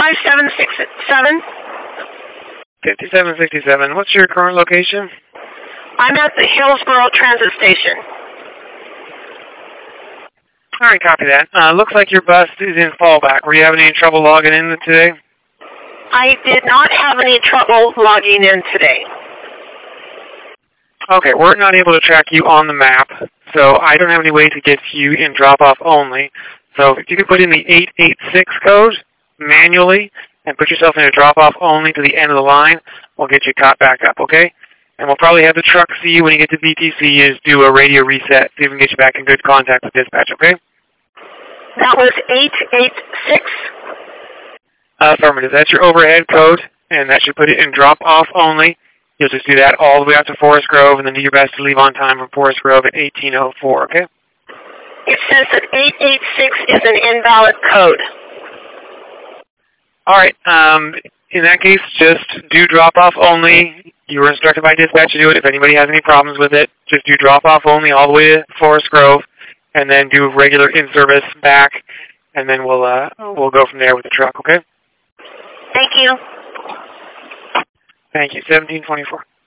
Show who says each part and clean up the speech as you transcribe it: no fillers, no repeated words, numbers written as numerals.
Speaker 1: 5767.
Speaker 2: 5767. What's your current location?
Speaker 1: I'm at the Hillsborough Transit Station.
Speaker 2: All right, copy that. Looks like your bus is in fallback. Were you having any trouble logging in today?
Speaker 1: I did not have any trouble logging in today.
Speaker 2: Okay, we're not able to track you on the map, so I don't have any way to get you in drop-off only. So if you could put in the 886 code manually and put yourself in a drop-off only to the end of the line, we'll get you caught back up, okay? And we'll probably have the truck see you when you get to BTC is do a radio reset, see if we can get you back in good contact with dispatch, okay?
Speaker 1: That was 886?
Speaker 2: Affirmative. That's your overhead code, and that should put it in drop-off only. You'll just do that all the way out to Forest Grove, and then do your best to leave on time from Forest Grove at 1804, okay?
Speaker 1: It says that 886 is an invalid code.
Speaker 2: All right. In that case, just do drop-off only. You were instructed by dispatch to do it. If anybody has any problems with it, just do drop-off only all the way to Forest Grove, and then do regular in-service back, and then we'll go from there with the truck, okay?
Speaker 1: Thank you.
Speaker 2: Thank you. 1724.